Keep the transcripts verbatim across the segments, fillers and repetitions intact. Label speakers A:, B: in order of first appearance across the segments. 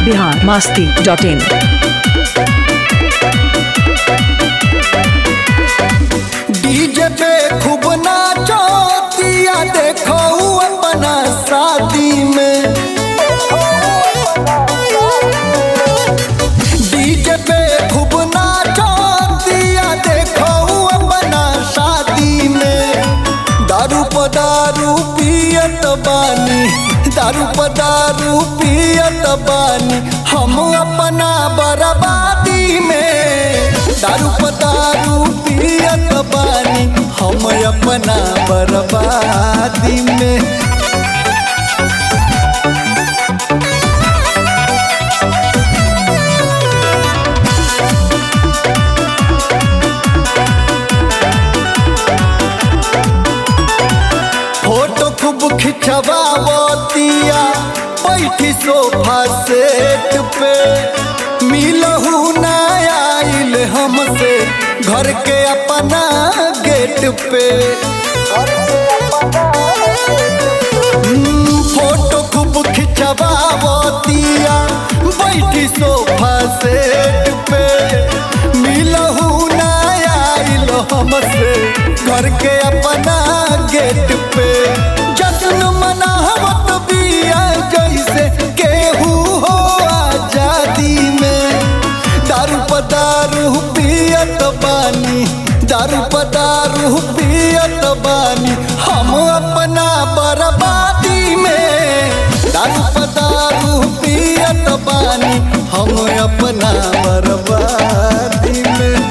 A: बिहार मस्ती dot in.
B: DJ पे खूब नाचतिया देखो अपना शादी में। डीजे पे खूब नाचतिया देखो अपना शादी में। दारू प दारू पियत बानी, दारू प दारू पियत बानी हम अपना बर्बादी में। दारू प दारू पियत बानी हम अपना बर्बादी में। फोटो खूब खिंचवावतिया बैठी सोफा सेट पे। मिलहू ना आइल हमसे घर के अपना गेट पे। फोटो खूब खिंचवावतिया बैठी सोफा सेट पे। मिलहू ना आइल हमसे घर के अपना गेट पे। जश्न मनावत बिया जैसे केहू हो आजादी में। दारू प दारू पियत बानी, दारू प दारू पियत बानी हम अपना बर्बादी में। दारू प दारू पियत बानी हम अपना बर्बादी में।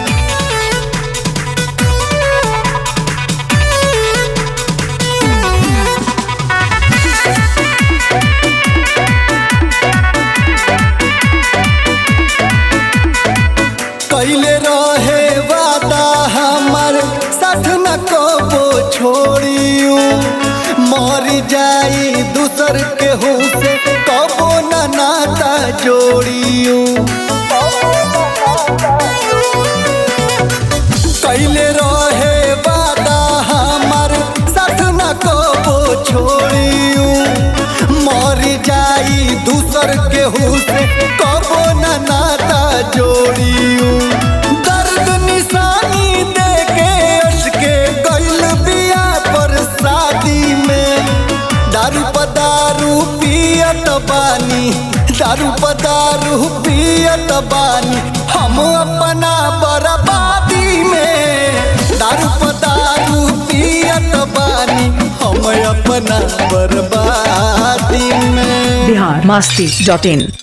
B: कैले रहे वादा हमार साथ न कबो छोड़ियो। मर जाई दूसर केहू से कबो न नाता जोड़ियो। कैले रहे वादा हमार साथ न कबो छोड़ियो। मर जाई दूसर केहू से कबो न नाता जोड़ियो। दर्द निशानी देके अशके गइल बिया पर शादी में। दारू प दारू पियत बानी, दारू प दारू पियत बानी हम अपना बर्बादी में। दारू प दारू पियत बानी हम अपना बर्बादी में।
A: बिहार मस्ती डॉट इन।